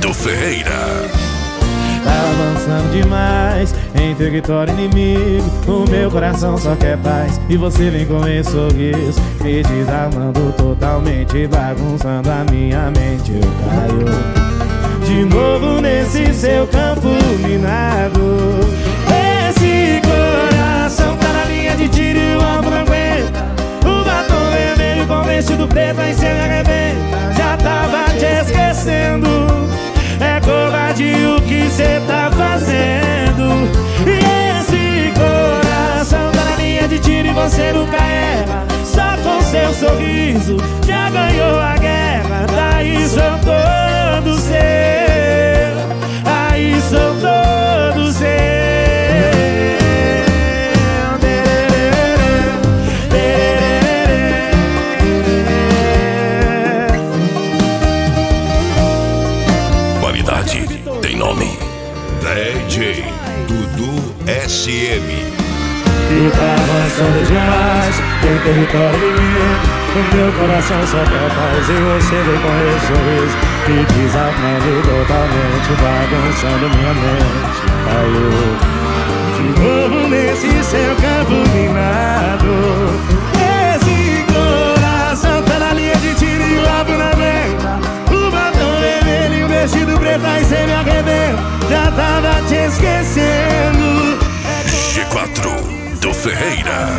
do Ferreira. Tá avançando demais em território inimigo. O meu coração só quer paz e você vem com esse sorriso me desarmando totalmente, bagunçando a minha mente. Eu caio de novo nesse seu campo minado. Esse coração tá na linha de tiro e o alvo não aguenta. O batom vermelho com vestido preto aí cê me arrebenta. Já tava te esquecendo. É covardia o que cê tá fazendo. E esse coração tá na linha de tiro e você nunca erra. Só com seu sorriso já ganhou a guerra. Daí sou todo seu, aí sou todo seu. Qualidade tem nome. DJ Dudu SM. E tá avançando demais em território inimigo. O meu coração só quer paz e você vem com esse sorriso me desarmando totalmente, bagunçando minha mente. Caiu de novo nesse seu campo minado. Esse coração tá na linha de tiro e o alvo na venta. O batom vermelho e o vestido preto aí cê me arrebenta. Já tava te esquecendo. G4 do Ferreira.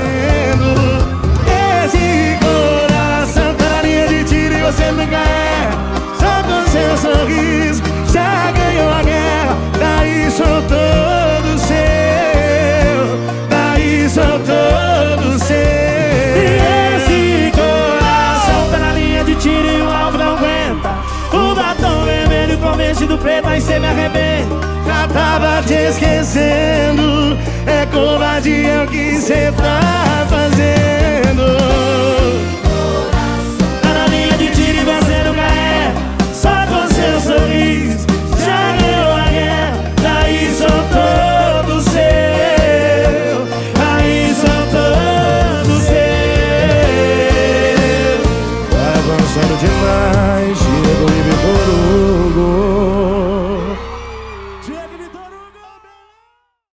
Esse coração tá na linha de tiro e você nunca erra. Só com seu sorriso já ganhou a guerra. Daí sou todo seu, daí sou todo seu. E esse coração tá na linha de tiro e o alvo não aguenta. O batom vermelho com vestido preto aí cê me arrebenta. Já tava te esquecendo. É covardia o que cê tá fazendo.